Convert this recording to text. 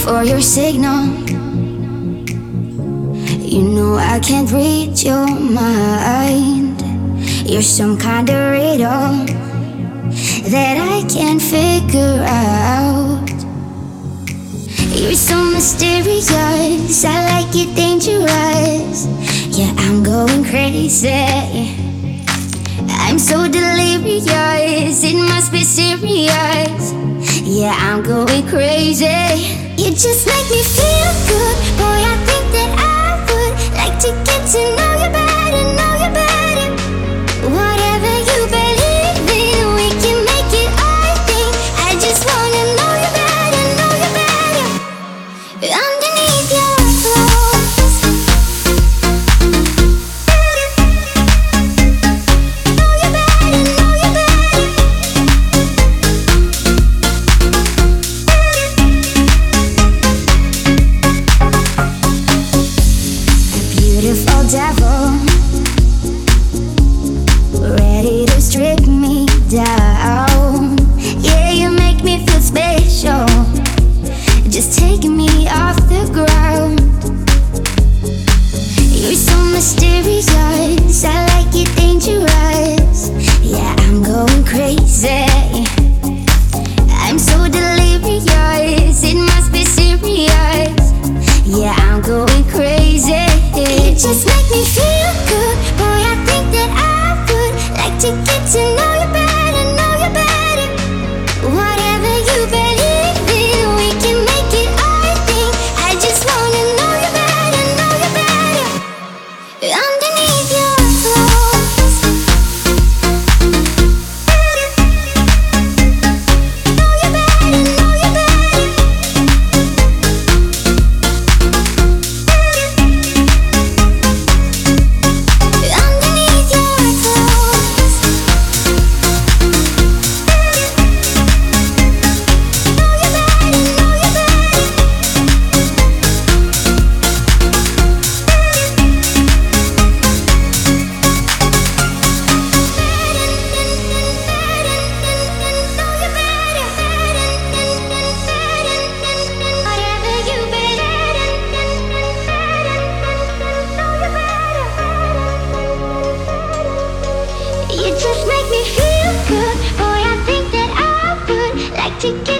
for your signal. You know I can't read your mind. You're some kind of riddle that I can't figure out. You're so mysterious, I like it dangerous. Yeah, I'm going crazy. I'm so delirious, it must be serious. Yeah, I'm going crazy. You just make me feel good. Boy, I think that I would like to get to know you better, know you better. Whatever you believe in, we can make it our thing. I just wanna know you better, know you better. Underneath your clothes, know you better, know you better. A beautiful devil, ready to strip me down. Yeah, you make me feel special, just taking me off the ground. You're so mysterious, I like it dangerous. Yeah, I'm going crazy. I'm so delirious, it must be serious. Yeah, I'm going crazy. You just make me feel good. Boy, I think that I would like to get to know you better, know you better. Whatever you believe in, we can make it our thing. I just wanna know you better, know you better. Underneath your clothes, know you better, know you better. Underneath your clothes, know you better, know you better. You just make me feel good. Boy, I think that I would like to get